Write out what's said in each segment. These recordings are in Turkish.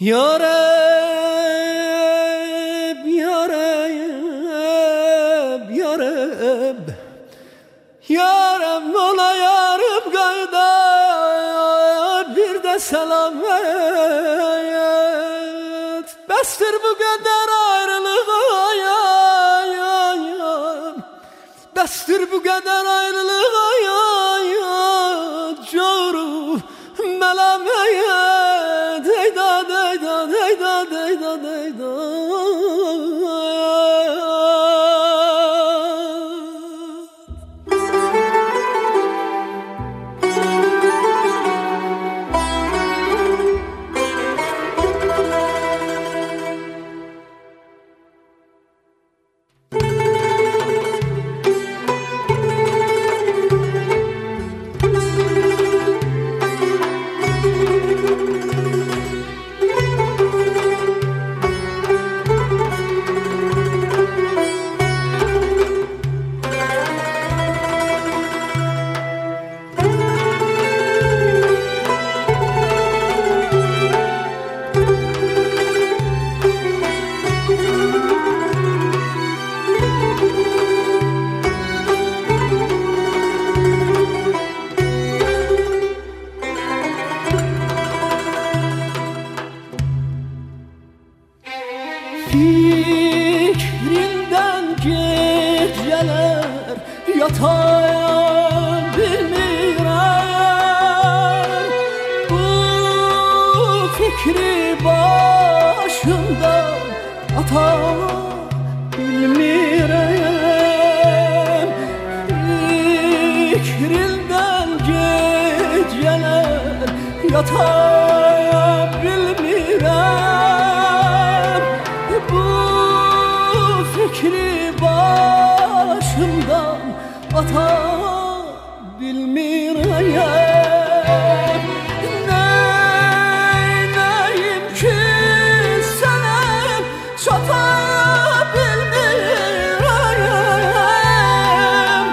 Yareb, yareb, yareb, yareb, ola yarım gayda, bir de selam et. Bestir bu kadar ayrılığa ya, bestir bu kadar ayrılığa ya, coru melameyet, deyda, deyda, deyda, deyda, deyda. Fikrinden geceler yatayım bilmirem. Bu fikri başımdan atabilmirem. Fikrinden geceler yatayım bilmirem. Bu fikri başımdan atabilmirem. Neyneyim ki sana çatabilmirem.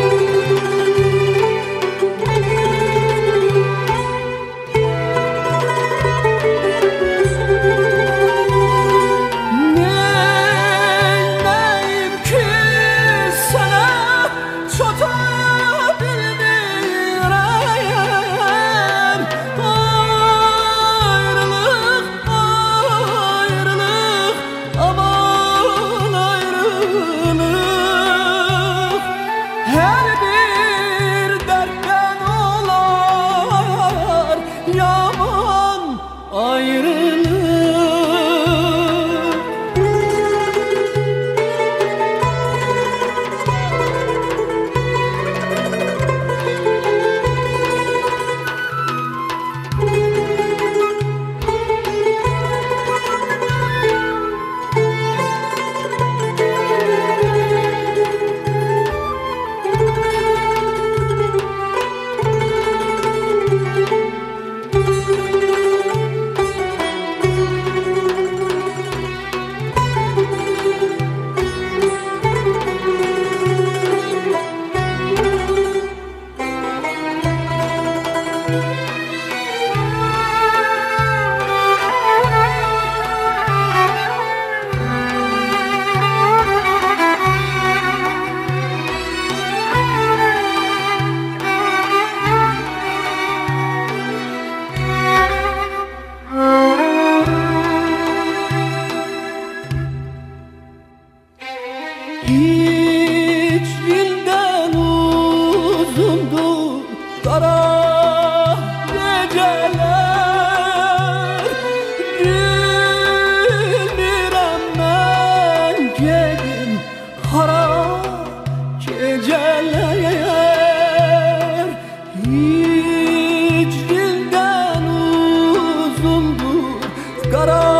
İçinden uzundur kara geceler. Bilmirem ben gelin kara geceler. İçinden uzundur kara